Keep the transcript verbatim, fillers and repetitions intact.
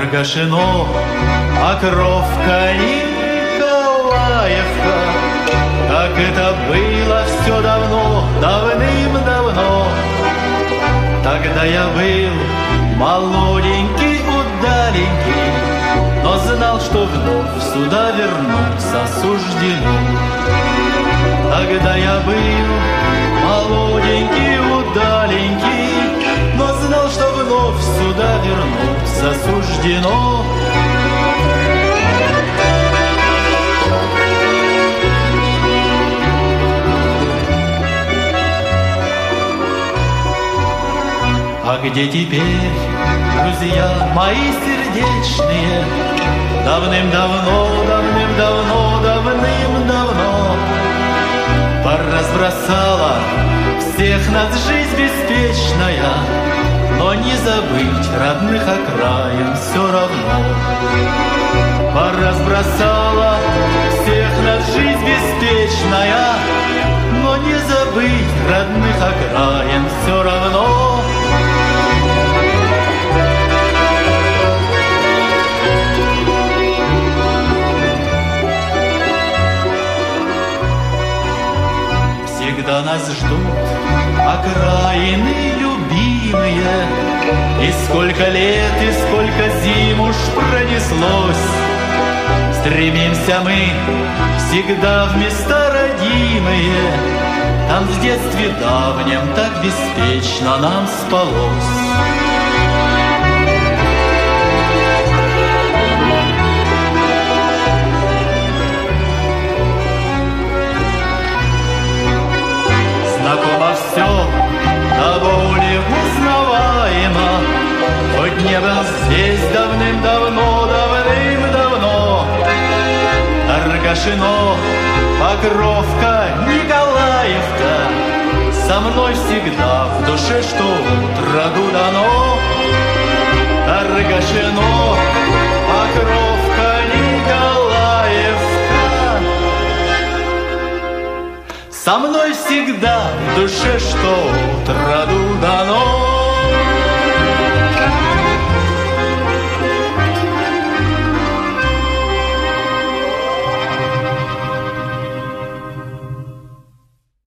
Торгашино, Покровка, Николаевка. Как это было все давно, давным-давно. Тогда я был молоденький, удаленький, но знал, что вновь сюда вернуться суждено. Тогда я был молоденький, удаленький, но знал, что вновь сюда вернуться суждено. А где теперь друзья мои сердечные? Давным-давно, давным-давно, давным-давно поразбросала всех нас жизнь беспечная, но не забыть родных окраин все равно. Поразбросала всех нас жизнь беспечная, но не забыть родных окраин все равно. Всегда нас ждут окраины любимые, и сколько лет, и сколько зим уж пронеслось. Стремимся мы всегда в места родимые, там в детстве давнем так беспечно нам спалось. Знакомо все, до боли узнаваемо, хоть не был здесь давным-давно, давным-давно. Торгашино, Покровка, Николаевка, со мной всегда в душе, что утроду дано. Торгашино, Покровка, Николаевка, со мной всегда в душе, что утроду дано.